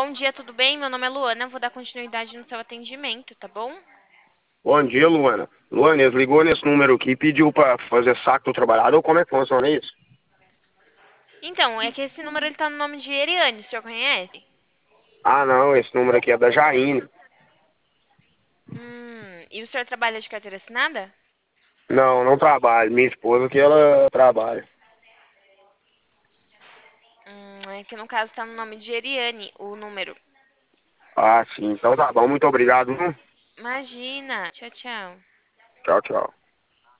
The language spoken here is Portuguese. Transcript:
Bom dia, tudo bem? Meu nome é Luana, vou dar continuidade no seu atendimento, tá bom? Bom dia, Luana. Luana, eles ligou nesse número aqui e pediu pra fazer saque do trabalhador. Como é que funciona isso? Então, é que esse número ele tá no nome de Eriane, o senhor conhece? Ah, não, esse número aqui é da Jaine. E o senhor trabalha de carteira assinada? Não, não trabalho. Minha esposa que ela trabalha. É que no caso tá no nome de Eriane, o número. Ah, sim. Então tá bom. Muito obrigado, viu? Imagina. Tchau, tchau. Tchau, tchau.